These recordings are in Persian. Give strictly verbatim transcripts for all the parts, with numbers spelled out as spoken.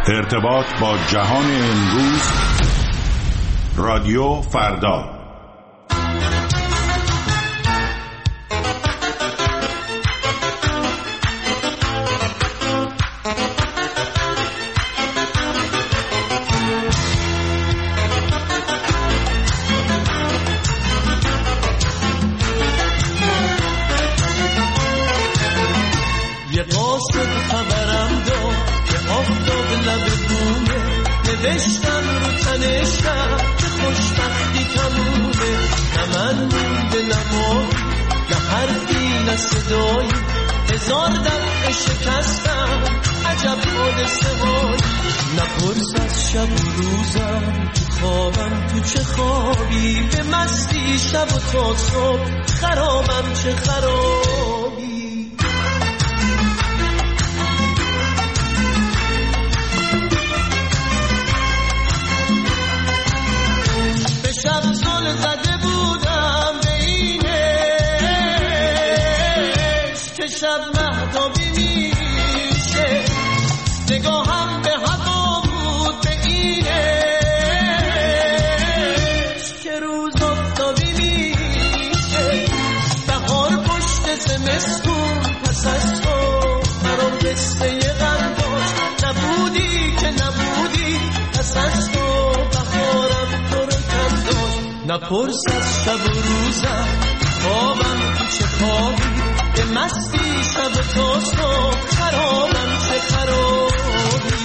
ارتباط با جهان امروز، رادیو فردا. یه قاصد خبرم داد که آفتاب لب بومه، نوشتم رو تنشتم که خوشبختی تمومه. نه من مونده نمایی، نه حرفی نه صدایی، هزار دفعه شکستم عجب حادثه هایی. نپرس از شب و روزم، تو خوابم تو چه خوابی، به مستی شب و تا صبح خرابم چه خرابی. شب زل زده بودم به اینش که شب مهتابی میشه، نگاهم به هوا بود به اینش که روز آفتابی میشه. بهار پشت زمستون پس از تو برام قصه غم داشت، نبودی که نبودی پس از تو بهارم تو رو کم داشت. نپرس از شب و روزم، خوابم تو چه خوابی، به مستی شب و تا صبح خرابم چه خرابی.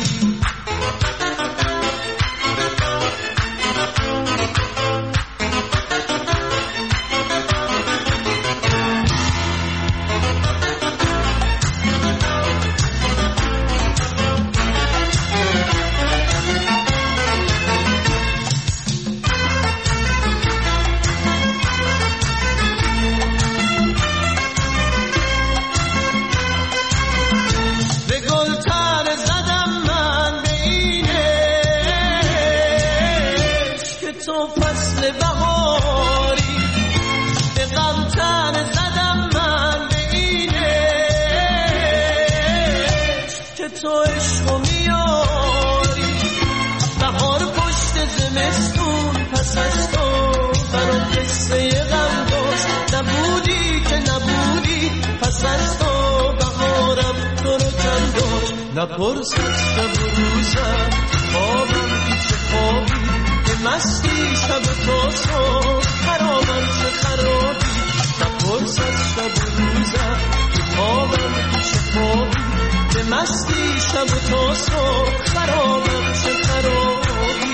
نپرس از شب و روزم، خوابم تو چه خوابی، به مستی شب و تا صبح خرابم چه خرابی. نپرس از شب و روزم، خوابم تو چه خوابی، به مستی شب و تا صبح خرابم چه خرابی.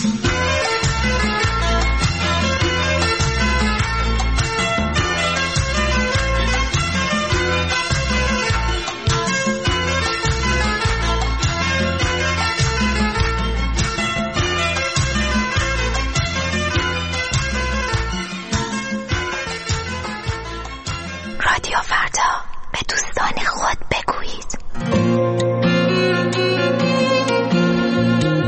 رادیو فردا، به دوستان خود بگویید.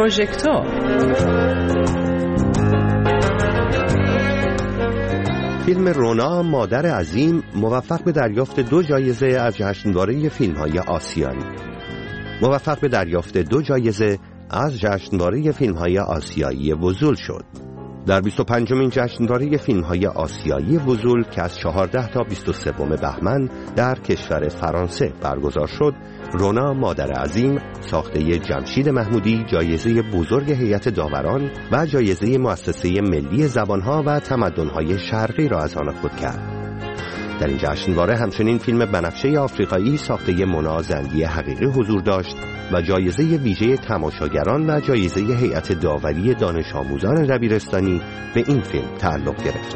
پروژکتور. فیلم رونا مادر عظیم موفق به دریافت دو جایزه از جشنواره فیلم‌های آسیایی. موفق به دریافت دو جایزه از جشنواره فیلم‌های آسیایی وزول شد. در بیست و پنجمین جشنواره فیلم‌های آسیایی وزول که از چهارده تا بیست و سه بهمن در کشور فرانسه برگزار شد، رونا مادر عظیم ساخته جمشید محمودی جایزه بزرگ هیئت داوران و جایزه مؤسسه ملی زبانها و تمدن‌های شرقی را از آن خود کرد. در این جشنواره همچنین فیلم بنفشه آفریقایی ساخته مونا زندی حقیقی حضور داشت و جایزه ویژه تماشاگران و جایزه هیئت داوری دانش آموزان دبیرستانی به این فیلم تعلق گرفت.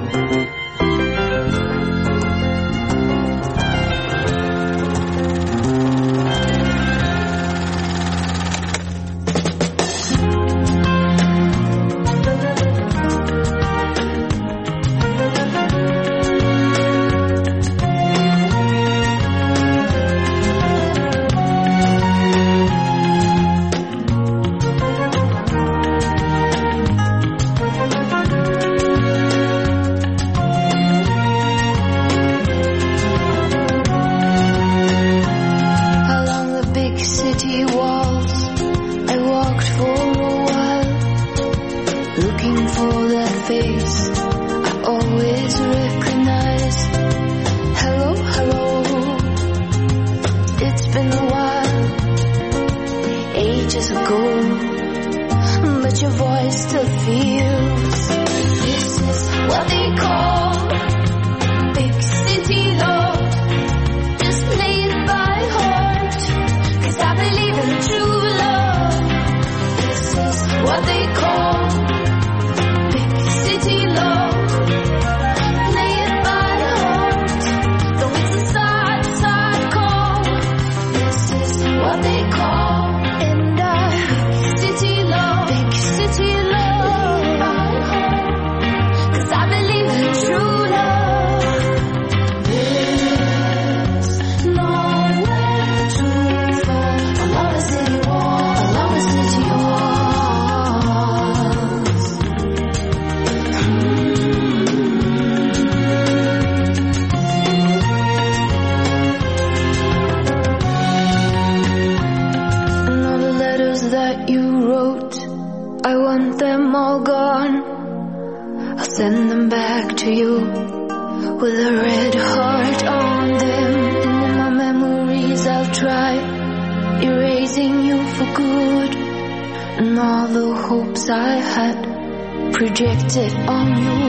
Projected on you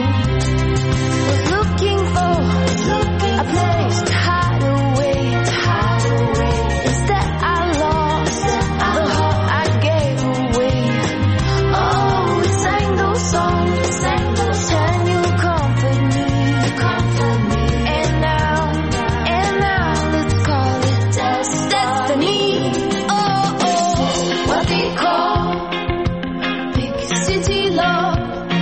was looking for looking a place to hide away, to hide away. Instead I lost the heart I gave away. Oh, we sang those songs, sang those songs, and you comfort me, you comfort me. And now, and now let's call it destiny. Oh, oh, what they call big city love.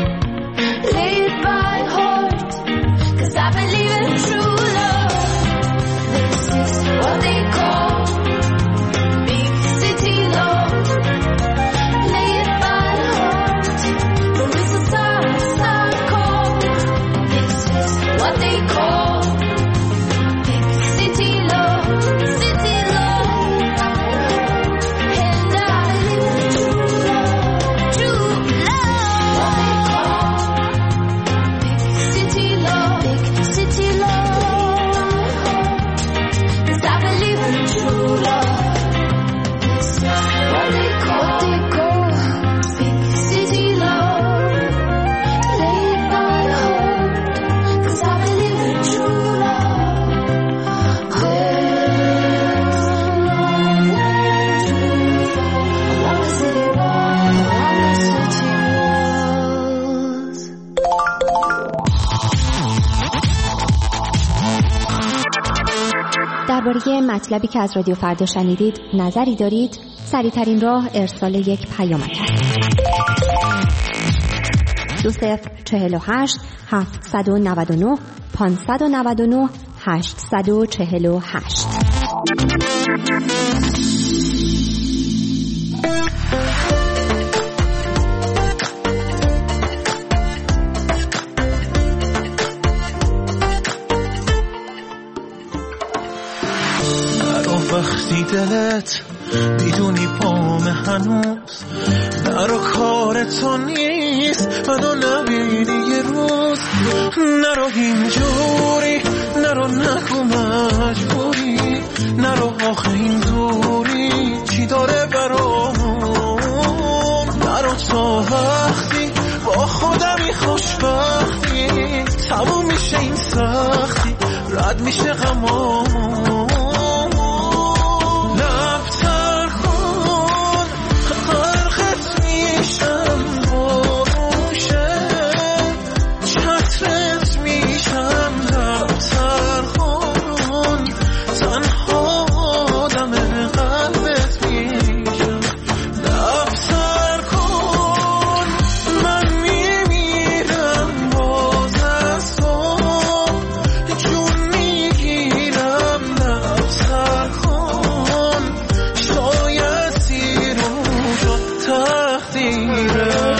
I believe in true love. This is what they call big city love. Lay it by heart. But it's a star, star call. This is what they call big city love. City love. And I believe in true love. True love. What they call big city love. Big city love, 'cause I believe in true love. This is what they call, what they call big city love. Lay it by heart, 'cause I believe in true love. There's nowhere to fall along the city wall, along the city walls. درباره مطلبی که از رادیو فردا شنیدید نظری دارید؟ سریع‌ترین راه ارسال یک پیامک است. دو صفر چهل و هشت هفتصد و نود و نه پانصد و نود و نه هشتصد و چهل و هشت. وقتی دلت میدونی پام هنوز نرو کار تو نیست منو نبینی یه روز نرو اینجوری نرو نگو مجبوری نرو آخه این دوری چی داره برامون نرو تا وقتی با خودمی خوشبختی تموم میشه این سختی رد میشه غمامون لبتر کن غرقت میشم بروشه چترت میشم لبتر کن تنها آدم قلبت میشم لبتر کن من میمیرم باز از تو جون میگیرم لبتر کن شاید تیر و شد تقدیرم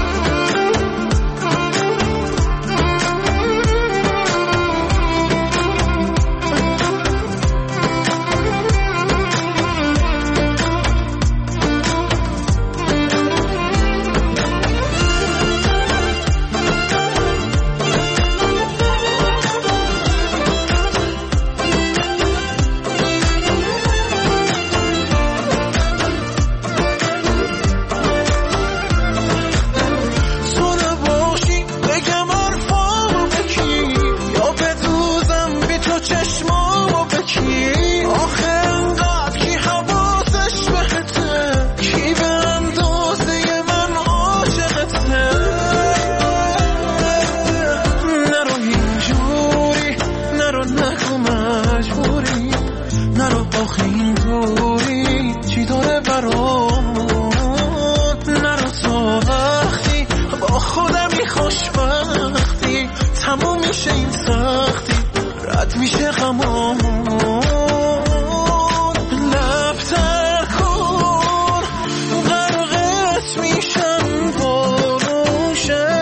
تو نباشی بگم حرفامو بکی یا بدوزم بی تو چشمامو بکی آخه انقدر کی حواسش بهته کی به اندازه من عاشقته نرو اینجوری نرو نگو مجبوری نرو آخه این دوری چی داره برامون نرو تا وقتی با خودمی خوشبختی تموم میشه این سختی رد میشه غمامون لبتر کن غرقت میشم بروشه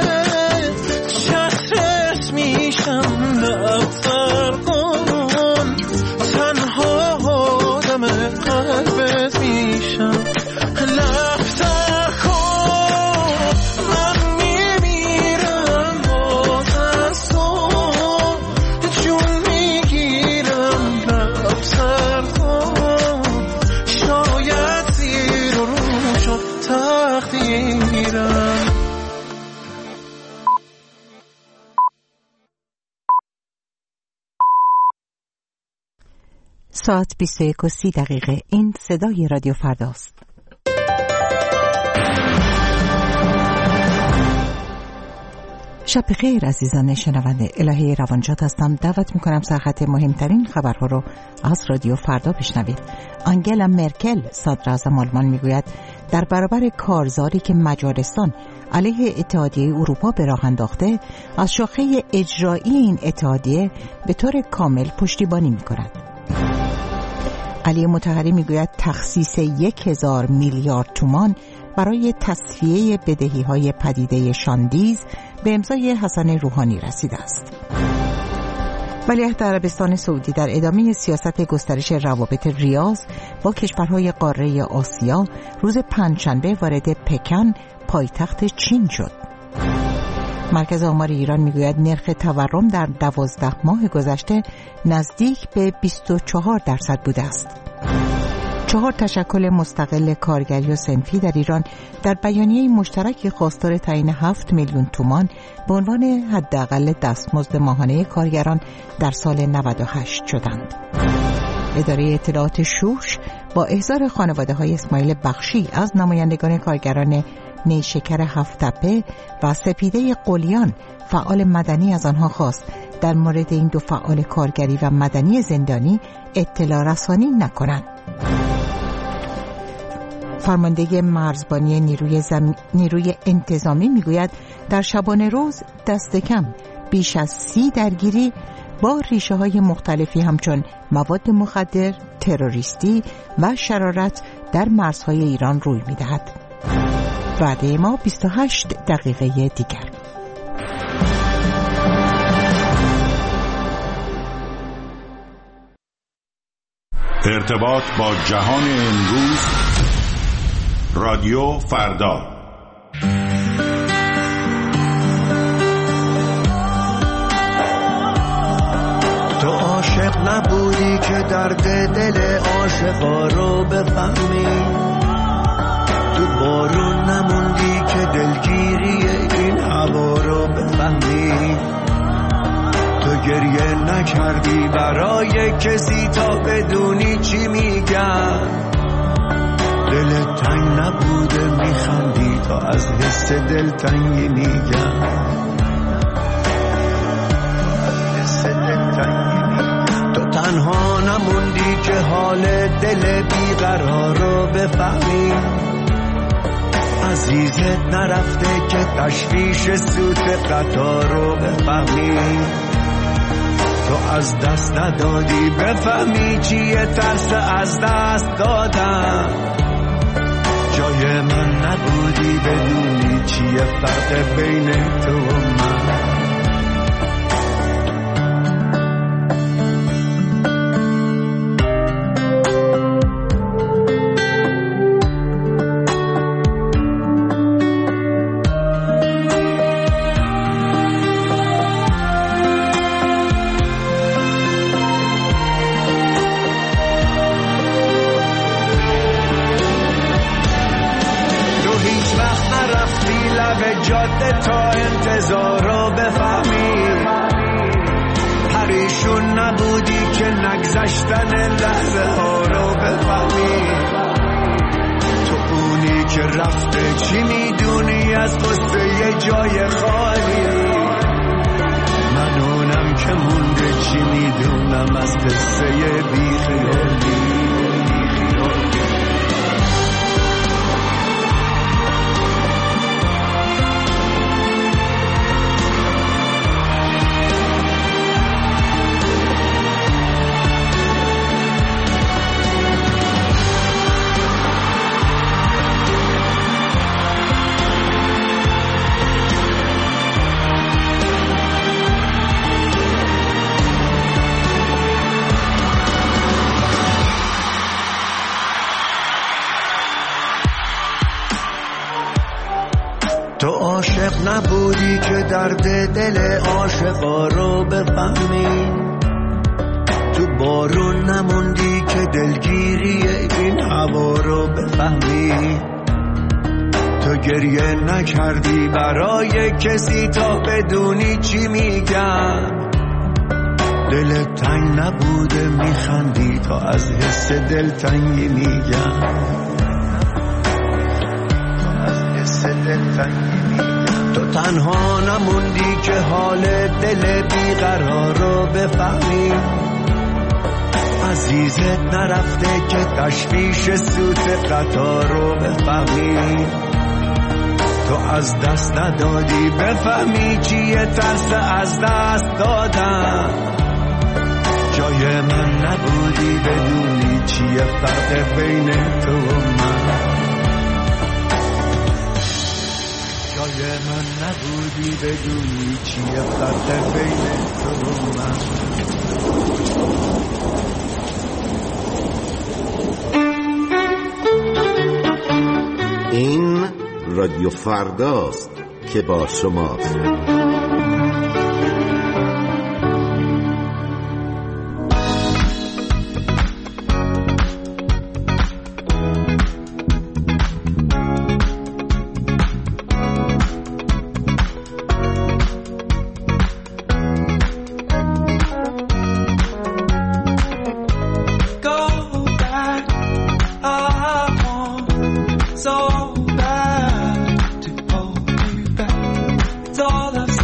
چترت میشم لبتر کن تنها آدم قلبت میشم لبتر کن من میمیرم باز از تو جون میگیرم لبتر کن شاید زیر و رو شد تقدیرم ساعت بیست و یک و سی دقیقه. این صدای رادیو فرداست. شب بخیر عزیزان شنونده. الهه روانجات هستم. دعوت میکنم سرخط مهمترین خبرها رو از رادیو فردا بشنوید. آنگلا مرکل صدر اعظم آلمان میگوید در برابر کارزاری که مجارستان علیه اتحادیه اروپا به راه انداخته از شاخه اجرایی این اتحادیه به طور کامل پشتیبانی میکند. علی مطهری میگوید تخصیص یک هزار میلیارد تومان برای تصفیه بدهی‌های پدیده شاندیز به امضای حسن روحانی رسیده است. ولیعهد عربستان سعودی در ادامه سیاست گسترش روابط ریاض با کشورهای قاره آسیا روز پنجشنبه وارد پکن پایتخت چین شد. مرکز آمار ایران میگوید نرخ تورم در دوازده ماه گذشته نزدیک به بیست و چهار درصد بوده است. چهار تشکل مستقل کارگری و صنفی در ایران در بیانیه مشترک خواستار تعیین هفت میلیون تومان به عنوان حداقل دستمزد ماهانه کارگران در سال نود و هشت شدند. اداره اطلاعات شوش با احضار خانواده‌های اسماعیل بخشی از نمایندگان کارگران نیشکر هفت‌تپه و سپیده قلیان فعال مدنی از آنها خواست در مورد این دو فعال کارگری و مدنی زندانی اطلاع رسانی نکنند. فرمانده مرزبانی نیروی, زم... نیروی انتظامی میگوید در شبانه روز دست کم بیش از سی درگیری با ریشه های مختلفی همچون مواد مخدر، تروریستی و شرارت در مرزهای ایران روی میدهد. وعده ما بیست و هشت دقیقه دیگر. ارتباط با جهان امروز، رادیو فردا. تو عاشق نبودی که درد دل عاشقا رو بفهمی، تو بارون نموندی که دلگیری این هوا رو بفهمی، تو گریه نکردی برای کسی تا بدونی چی میگن، دل تنگ نبوده میخندی تا از حس دلتنگی میگن، تو تنها نموندی که حال دل بیقرار رو بفهمی، عزیزت نرفته که تشویش سوت قطار رو بفهمی، تو از دست ندادی بفهمی چیه ترس از دست دادن، جای من نبودی بدونی چیه فرق بین تو و من. جاده تا انتظار رو بفهمی، پریشون نبودی که نگذشتن لحظه ها رو بفهمی، تو اونی که رفته چی میدونی از قصه یه جای خالی، من اونم که مونده چی میدونم از قصه بی خیالی. تو عاشق نبودی که درد دل عاشقا رو بفهمی، تو بارون نموندی که دلگیری این هوا رو بفهمی، تو گریه نکردی برای کسی تا بدونی چی میگن، دل تنگ نبوده میخندی تا از حس دلتنگی میگن، تو تنها نموندی که حال دل بیقرار رو بفهمی، عزیزت نرفته که تشویش سوت قطار رو بفهمی، تو از دست ندادی بفهمی چیه ترس از دست دادن، جای من نبودی بدونی چیه فرق بین تو و من، جای من نبودی بدونی چیه فرق بین تو و من. این رادیو فرداست که با شماست. So bad to hold you back. It's all I've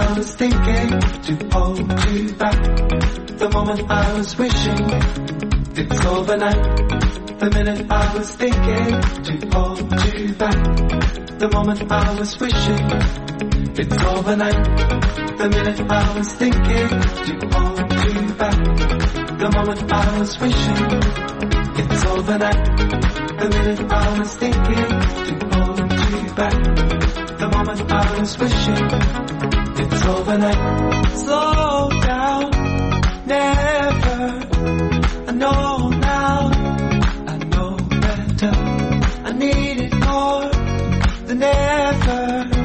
I was thinking to hold you back. The moment I was wishing it's overnight. The minute I was thinking to hold you back. The moment I was wishing it's overnight. The minute I was thinking to hold you back. The moment I was wishing it's overnight. The minute I was thinking to hold you back. The moment I was wishing it's overnight. Slow down, never. I know now, I know better. I need it more than ever.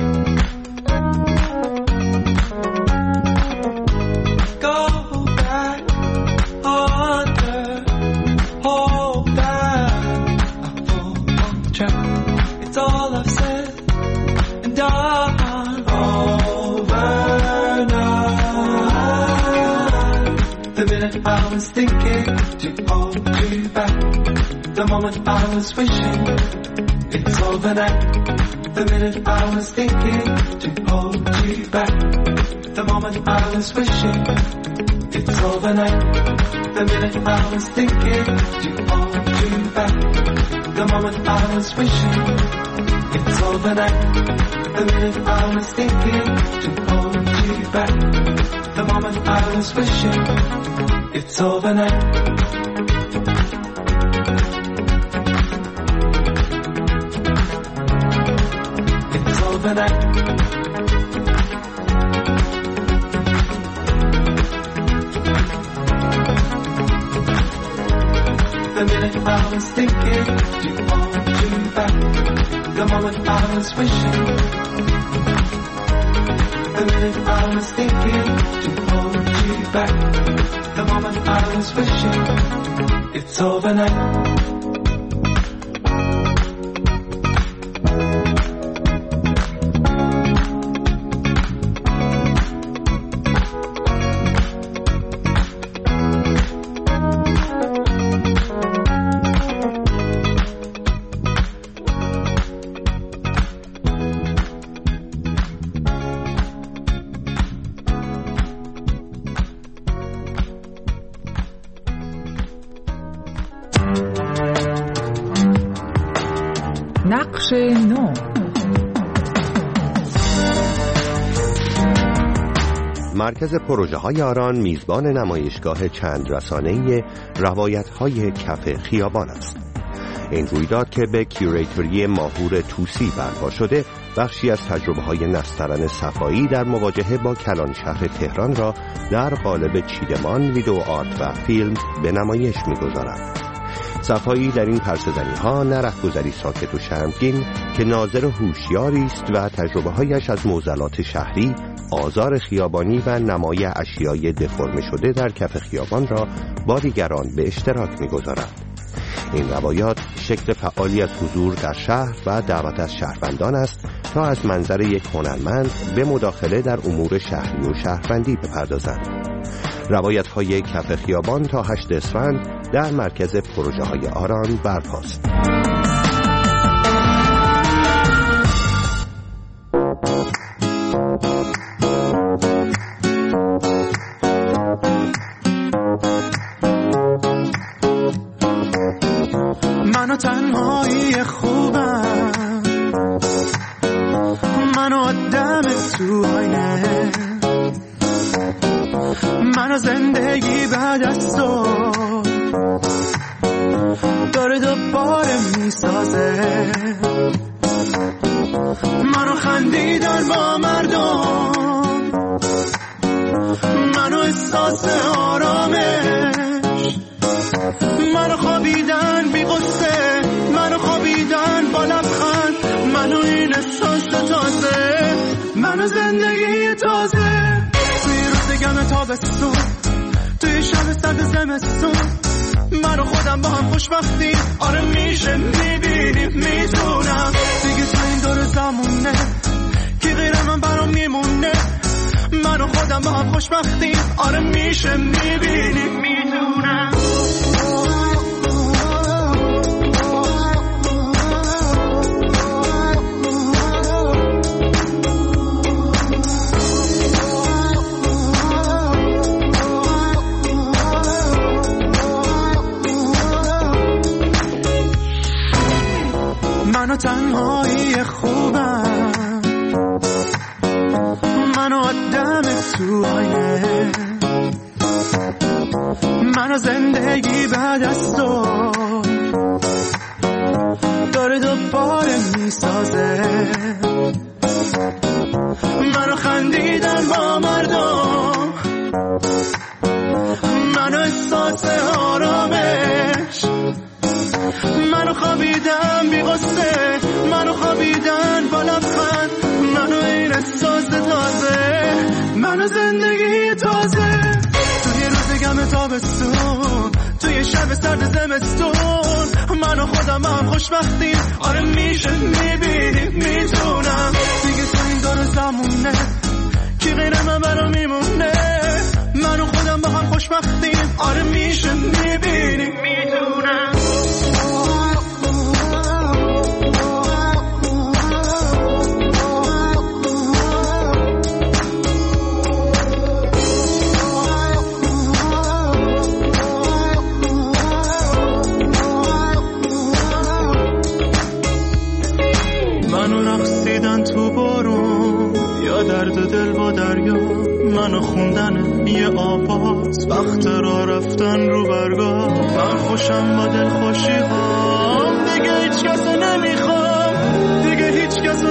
Go back, under, hold back. I fall on the track. It's all I've said and done. Overnight. The minute I was thinking to hold you back. The moment I was wishing it's overnight. The minute I was thinking to hold you back. The moment I was wishing it's overnight. The minute I was thinking to hold you back. The moment I was wishing it's overnight. The minute I was thinking to hold you back. The moment I was wishing it's overnight. It's overnight. The minute I was thinking to hold you back. The moment I was wishing. The minute I was thinking to hold you back. The moment I was wishing it's overnight. نقش نو. مرکز پروژه های آران میزبان نمایشگاه چند رسانه‌ای روایت های کف خیابان است. این رویداد که به کیوریتوری ماهور توسی برپا شده بخشی از تجربه های نسترن صفایی در مواجهه با کلان شهر تهران را در قالب چیدمان، ویدئو آرت و فیلم به نمایش می‌گذارد. صفایی در این پرسه‌زنی ها نه رهگذری ساکت و شرمگین که ناظر هوشیاری است و تجربه هایش از معضلات شهری، آزار خیابانی و نمای اشیای دفرم شده در کف خیابان را با دیگران به اشتراک می‌گذارد. این روایات شکل فعالی از حضور در شهر و دعوت از شهروندان است تا از منظر یک هنرمند به مداخله در امور شهری و شهروندی بپردازند. روایت های کف خیابان تا هشت اسفند در مرکز پروژه های آران برپاست. منو تنهایی خوبم، منو آدم سوینه، منو زندگی بعد از تو داره دوباره میسازه، منو خندیدن با مردم، منو احساس آرامش، منو خوابیدن بی غصه، منو خوابیدن با لبخند، منو این احساس تازه، منو زندگی تازه، توی روز گرم تابستون، توی شب سرد زمستون، منو خودم با هم خوشبختیم، آره میشه میبینیم میتونم دیگه تو این دور زمونه کی غیر من برام میمونه، منو خودم با هم خوشبختیم، آره میشه میبینیم میتونم. دور زندگی تازه. توی روز گم تابستون، توی شب سرد زمستون، من و خودم هم خوشبختیم. آره میشه میبینی میتونم دیگه تو این دور زمونه کی غیر من برام میمونه. من و خودم با هم خوشبختیم. آره میشه میبینی میتونم. تو بارون یا درد دل با دریا، منو خوندن یه آواز، وقت را رفتن رو برگاه. من خوشم با دل خوشی هام، دیگه هیچ کسو نمیخوام، دیگه هیچ کسو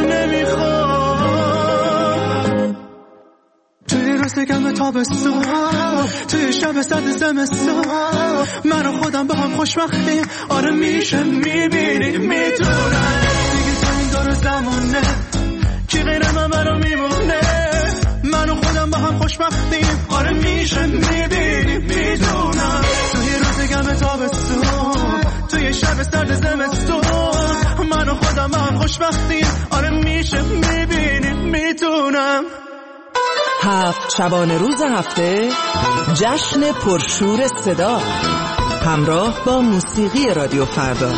نمیخوام. توی روز گرم تابستون، توی شب سرد زمستون، من و خودم با هم خوشبختیم. آره میشه میبینی میتونم دیگه تو این دور زمونه کی غیر من برام میمونه. من و خودم با هم خوشبختیم. آره میشه میبینی میدونم. توی روز گرم تابستون، توی شب سرد زمستون، من و خودم با هم خوشبختیم. آره میشه میبینی میدونم. هفت شبانه روز هفته، جشن پرشور صدا، همراه با موسیقی رادیو فردا.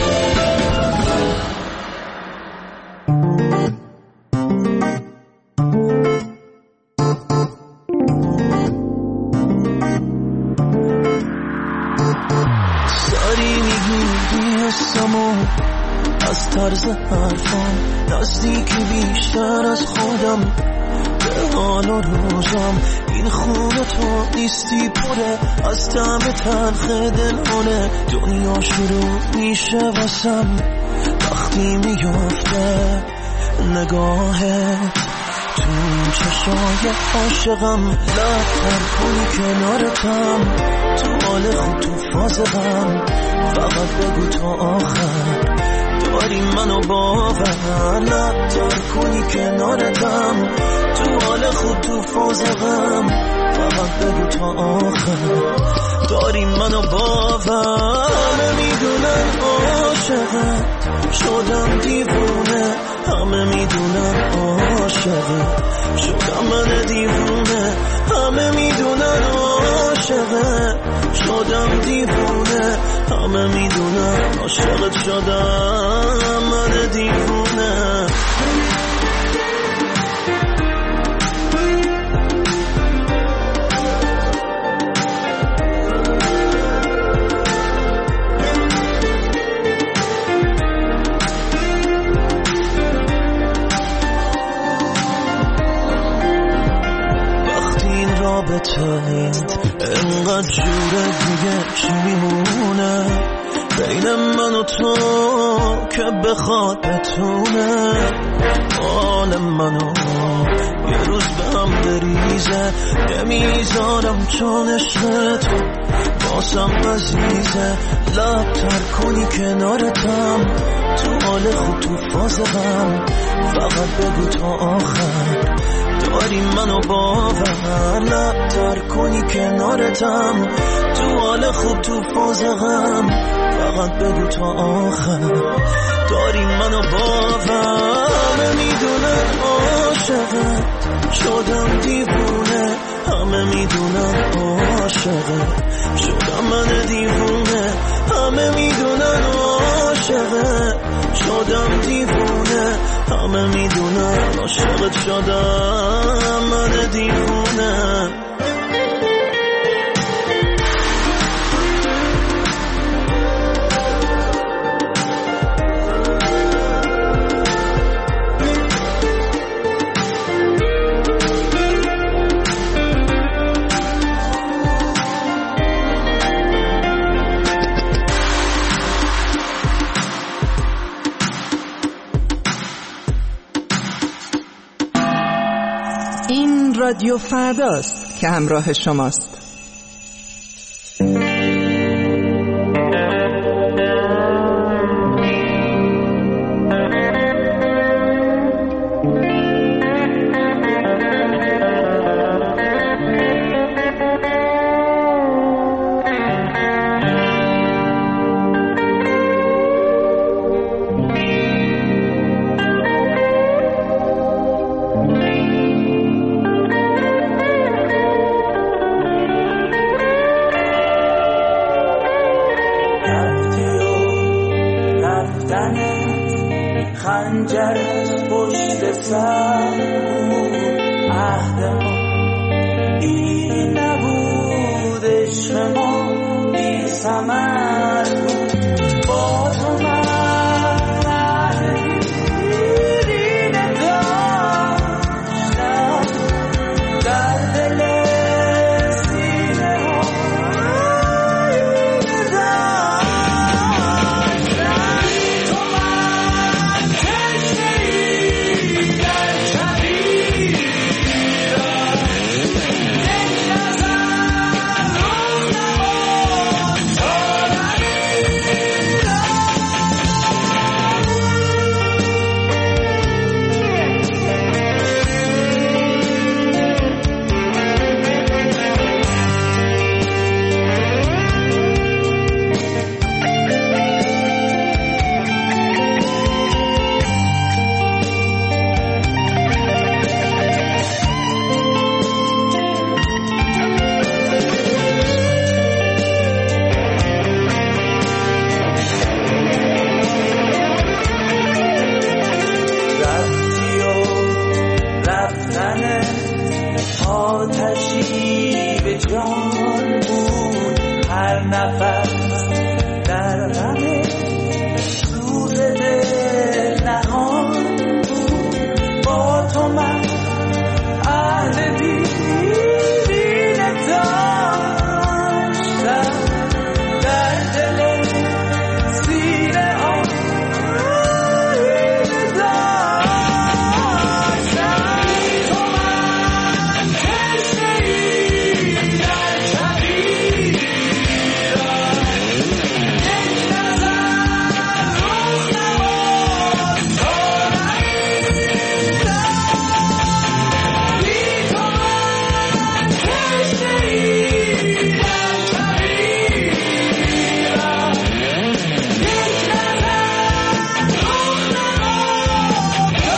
از طرز حرفم نزدیکی بیشتر از خودم، به حال و روزم این خونه تو نیستی پره از طعم تلخ دلانه. دنیا شروع میشه واسم وقتی میفته نگاهت تو چشای عاشقم. لبتر کنی کنارتم، تو حال خود تو فاز غم، فقط بگو تا آخر داری منو باور. لبتر کنی کنارتم، تو حال خود تو فاز غم، فقط بگو تا آخر داری منو باور. همه میدونن عاشقت شدم دیوونه، همه میدونن عاشقت شدم من دیوونه. همه میدونن عاشقت شدم دیوونه، همه میدونن عاشقت شدم من دیوونه. انقدر جوره دیگه چی میمونه بین من و تو که بخواد بتونه حال منو یه روز به هم بریزه. نمیذارم چون عشق تو باسم عزیزه. لبتر کنی کنارتم، تو حال خود تو فاز غم، فقط بگو تا آخر داری منو باور. لبتر کنی کنارتم، تو حال خوب تو فاز غم، فقط بگو تا آخر داری منو باور. همه میدونن عاشقت شدم دیوونه، همه میدونن عاشقت شدم من دیوونه. همه میدونن عاشقت شدم دیوونه، همه میدونن عاشقت شدم من دیوونه. رادیو فرداست که همراه شماست. پشت سر بود عهد ما، این نبود عشق ما بی ثمر بود. با تو من دیرینه داشتم در دل سینه ها آینه داشتم. تو من تشنه‌ای در کبیرم، یک نظر روز نمان تا آتشی به جان بود، هر نفس در غم روز دل نهان بود. با تو من اهل دیرینه داشتم در دل سینه ها آینه داشتم. تو من تشنه‌ای در کبیرم، یک نظر روز نمان تا نمی‌دم. بی تو من تشنه‌ای در کبیرم، یک نظر روز نمان تا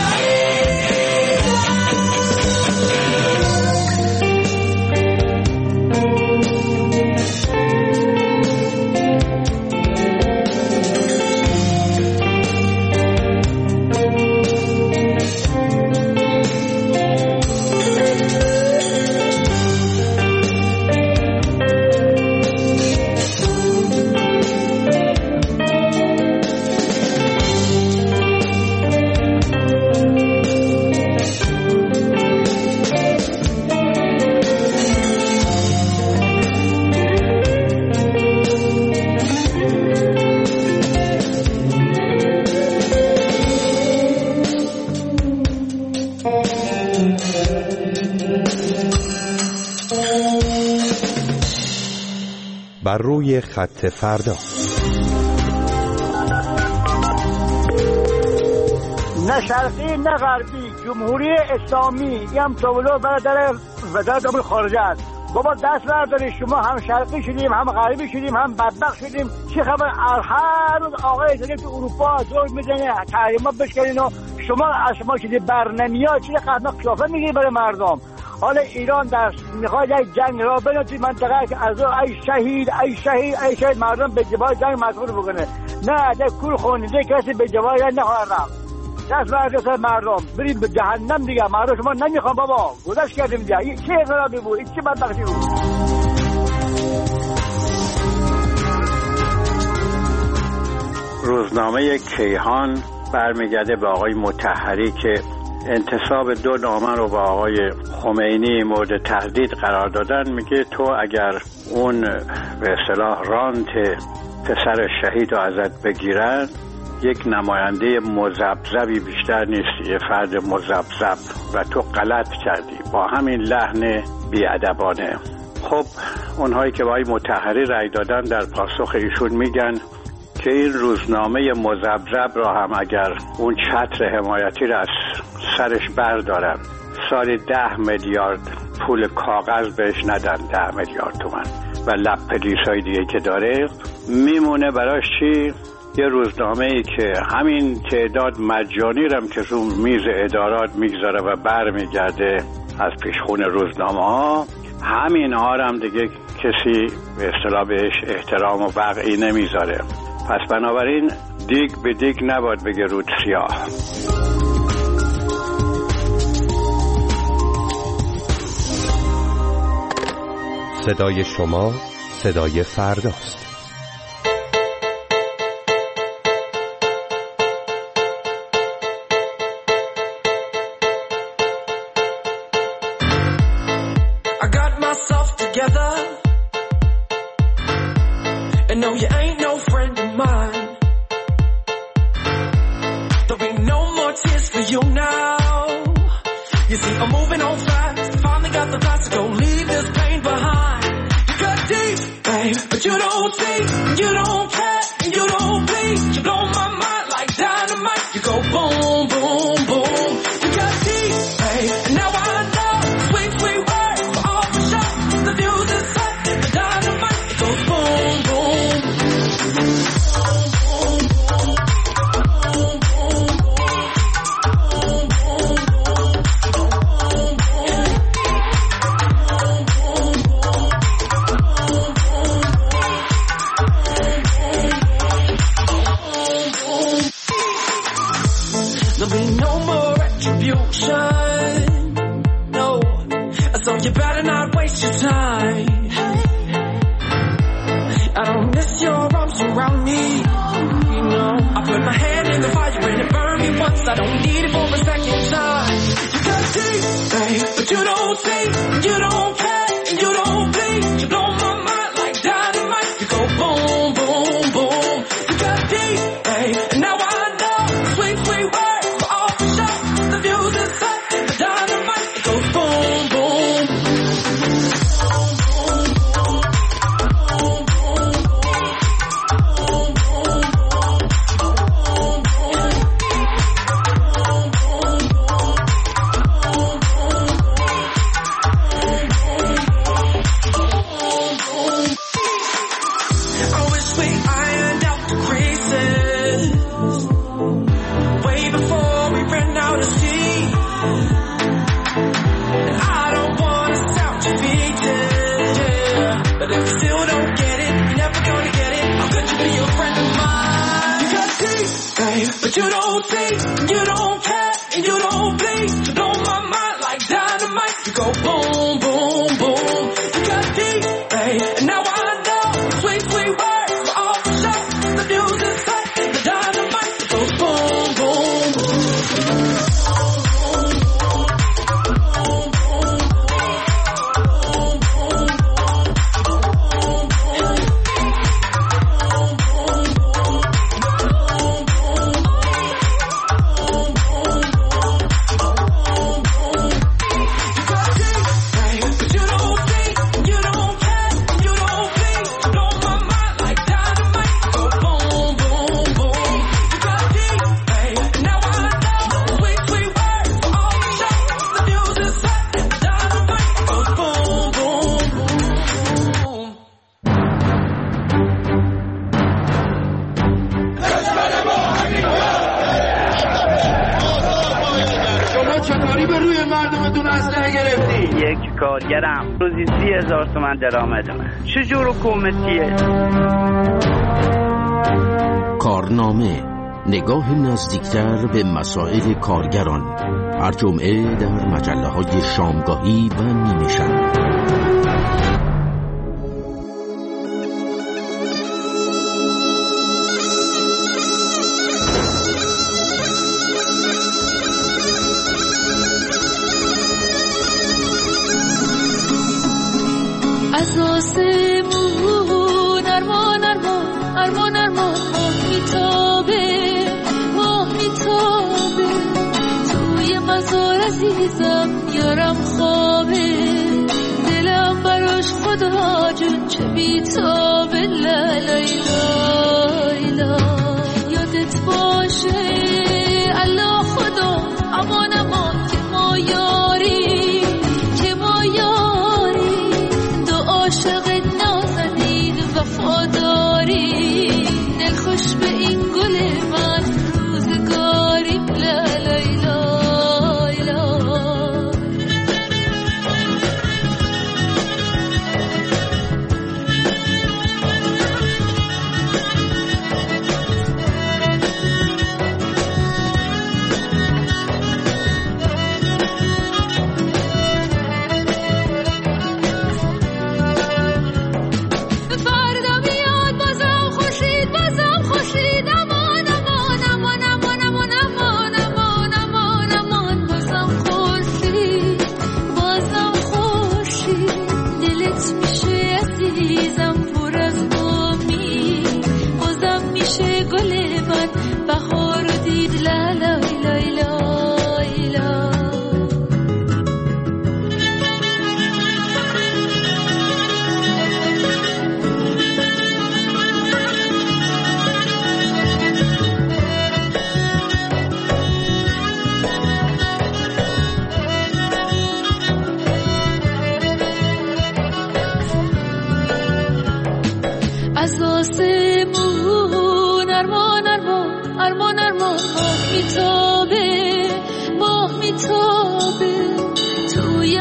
بر روی خط فردا. نه شرقی نه غربی، جمهوری اسلامی این هم تولو برادر وزارت امور خارجه است. بابا دست بردارید، شما هم شرقی شدیم هم غربی شدیم هم بدبخت شدیم. چه خبر؟ هر روز آقای دیگه تو اروپا زور میزنه تحریما بشکنین و شما از شما چیزی بر نمیاد. چیزی قدنا کلافه میگیری برای مردم. حالا ایران در میخواد یک جنگ را بنا توی منطقه که از ای شهید ای شهید ای شهید مردم به جوای جنگ مشغول بکنه. نه ده کول خونده کسی به جوای نخواهد رفت. دست بردار مردم برید به جهنم دیگه. مردم شما نمیخوام بابا، گذشت کردیم دیگه. این چه انقلابی بود؟ این چه بدبختی بود؟ روزنامه کیهان برمیگرده به آقای مطهری که انتصاب دو نامه رو با آقای خمینی مورد تهدید قرار دادن. میگه تو اگر اون به اصطلاح رانت پسر شهید رو ازت بگیرن، یک نماینده مذبذبی بیشتر نیست، یه فرد مذبذب و تو غلط کردی، با همین لحن بی‌ادبانه. خب اونهایی که با آقای مطهری رأی دادن در پاسخ ایشون میگن که این روزنامه مذبذب را هم اگر اون چتر حمایتی را از سرش بردارن، سالی ده میلیارد پول کاغذ بهش ندن، ده میلیارد تومان و لب پلیسای دیگه که داره، میمونه براش چی؟ یه روزنامه ای که همین تعداد مجانی رم که رو میز ادارات میگذاره و بر میگرده از پیشخون روزنامه ها، همین ها رم دیگه کسی به اصطلاح بهش احترام و وقعی نمیذاره. پس بنابراین دیگ به دیگ نباید بگه رود سیاه. صدای شما صدای فرداست. I got myself together and no, you ain't no friend of mine. There'll be no more tears for you now. You see, I'm moving on fast. Finally got the time to go leave this pain behind. You cut deep, babe, but you don't see, you don't care, and you don't bleed. You blow my mind like dynamite. You go boom, boom, boom. You cut deep, babe, and now I know. Sweet, sweet words, but all for sure. The fuse is set, the dynamite. It goes boom, boom. There'll be no more retribution. No, so you better not waste your time. I don't miss your arms around me. You know, I put my hand in the fire and it burned me once. I don't need it for a second time. You got deep, babe, but you don't see, you don't care, and you don't bleed. You blow my mind like dynamite. You go boom, boom, boom. You got deep, babe, and now I know. Sweet, sweet words, but all for sure. The fuse is set, the dynamite. It goes boom, boom. I wish we ironed out the creases way before we ran out of steam. And I don't want to sound defeated, yeah. But if you still don't get it, you're never gonna get it. How could you be a friend of mine? You got deep, babe, but you don't see, you don't care, and you don't bleed. You blow my mind like dynamite. You go boom, boom, boom. You got deep, babe, and now I know. Sweet, sweet words, but all for sure. The fuse is set, the dynamite. It goes boom, boom. You got deep, babe, but you don't see, you don't care, and you don't bleed. You blow my mind like dynamite. You go boom, boom, boom. You got deep, babe, and now I know. Sweet, sweet words, but all for sure. The fuse is set, the dynamite. It goes boom, boom, boom. شما چطوری به روی مردمتون اسلحه گرفتی؟ یک کارگرم روزی سی هزار تومن درآمدمه. چجور حکومتیه؟ کارنامه، نگاه نزدیکتر به مسائل کارگران، هر جمعه در مجله های شامگاهی و نیمه شب. از آسمون ارمان ارمان ارمان ارمان ماه میتابه ماه میتابه توی مزار عزیزم یارم خوابه دلم براش خدا جون چه بیتابه لالایلا یادت باشه الله خدا امان امان که ما یاری که ما یاری دو عاشق نازنین وفاداری دل خوش به این گل من روزگاری لالایلا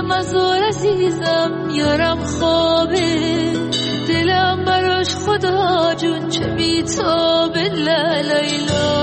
مزار عزیزم یارم خوابه دلم براش خدا جون چه بیتابه لا لیلا